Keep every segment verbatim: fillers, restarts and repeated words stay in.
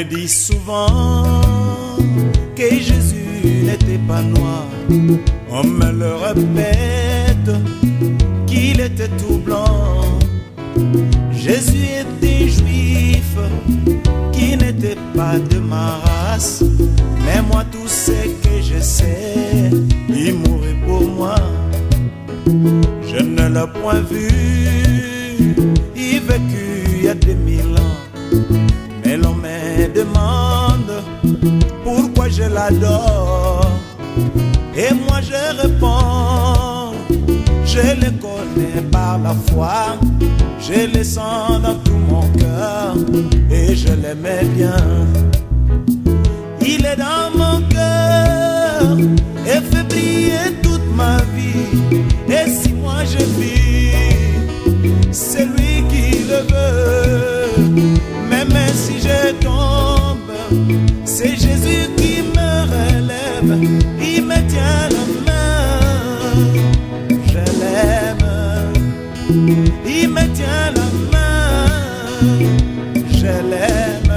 me dit souvent que Jésus n'était pas noir. On me le répète qu'il était tout blanc. Jésus était juif qui n'était pas de ma race. Mais moi tout ce que je sais, il mourit pour moi. Je ne l'ai point vu, il vécut il y a deux mille ans. Mais l'on me demande pourquoi je l'adore. Et moi je réponds, je le connais par la foi. Je le sens dans tout mon cœur et je l'aimais bien. Il est dans mon cœur et fait briller toute ma vie. Et si moi je vis, c'est lui qui le veut. Même si je tombe, c'est Jésus qui me relève. Il me tient la main, je l'aime. Il me tient la main, je l'aime.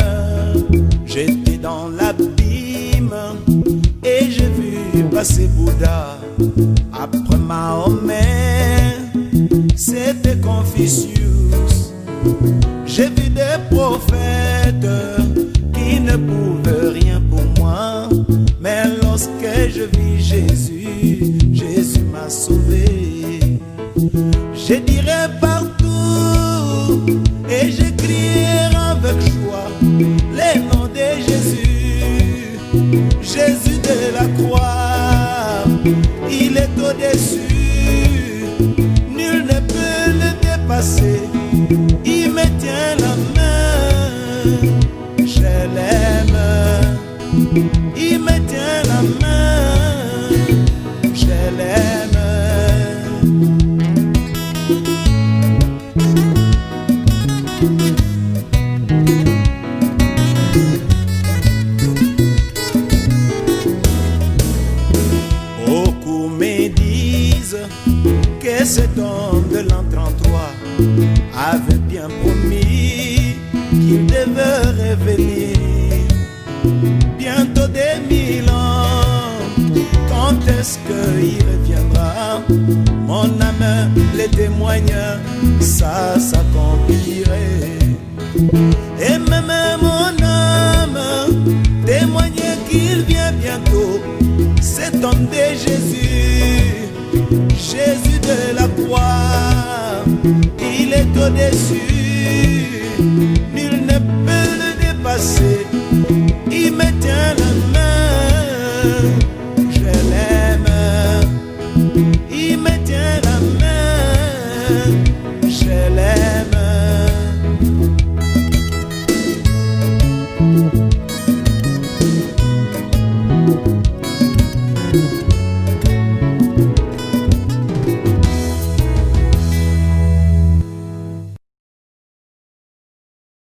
J'étais dans l'abîme et j'ai vu passer Bouddha. Après Mahomet, c'était Confucius. J'ai vu des prophètes qui ne pouvaient rien pour moi. Mais lorsque je vis Jésus, Jésus m'a sauvé. Je dirai partout et je crierai avec joie les noms de Jésus. Jésus de la croix, il est au-dessus, nul ne peut le dépasser. Il me tient la main, je l'aime. Il me tient la main, je l'aime. Beaucoup me disent que cet homme de l'an trente-trois avait bien promis qu'il devait revenir bientôt des mille ans. Quand est-ce qu'il reviendra? Mon âme le témoigne, ça s'accomplirait. Et même mon âme témoigne qu'il vient bientôt. Cet homme de Jésus, Jésus de la croix, il est au-dessus, nul ne peut le dépasser. Il me tient la main, je l'aime. Il me tient la main, je l'aime.